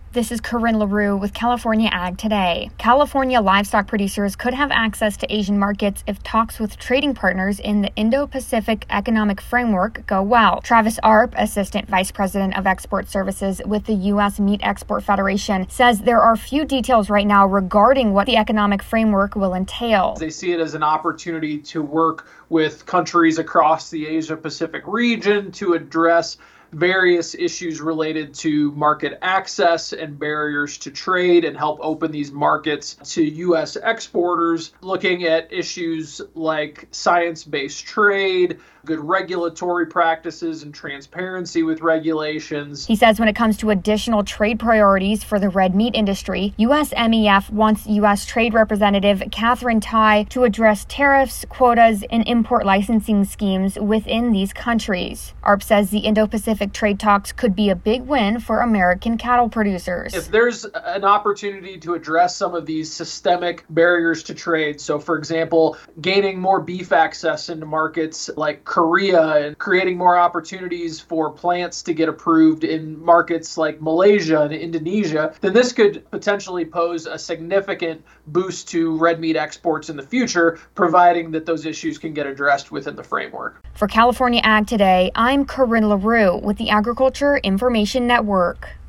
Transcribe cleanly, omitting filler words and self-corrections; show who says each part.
Speaker 1: This is Corinne LaRue with California Ag Today. California livestock producers could have access to Asian markets if talks with trading partners in the Indo-Pacific Economic Framework go well. Travis Arp, Assistant Vice President of Export Services with the U.S. Meat Export Federation, says there are few details right now regarding what the economic framework will entail.
Speaker 2: They see it as an opportunity to work with countries across the Asia-Pacific region to address various issues related to market access and barriers to trade and help open these markets to U.S. exporters, looking at issues like science-based trade, good regulatory practices and transparency with regulations.
Speaker 1: He says when it comes to additional trade priorities for the red meat industry, USMEF wants U.S. Trade Representative Katherine Tai to address tariffs, quotas, and import licensing schemes within these countries. ARP says the Indo-Pacific trade talks could be a big win for American cattle producers.
Speaker 2: If there's an opportunity to address some of these systemic barriers to trade, so for example, gaining more beef access into markets like Korea and creating more opportunities for plants to get approved in markets like Malaysia and Indonesia, then this could potentially pose a significant boost to red meat exports in the future, providing that those issues can get addressed within the framework.
Speaker 1: For California Ag Today, I'm Corinne LaRue with the Agriculture Information Network.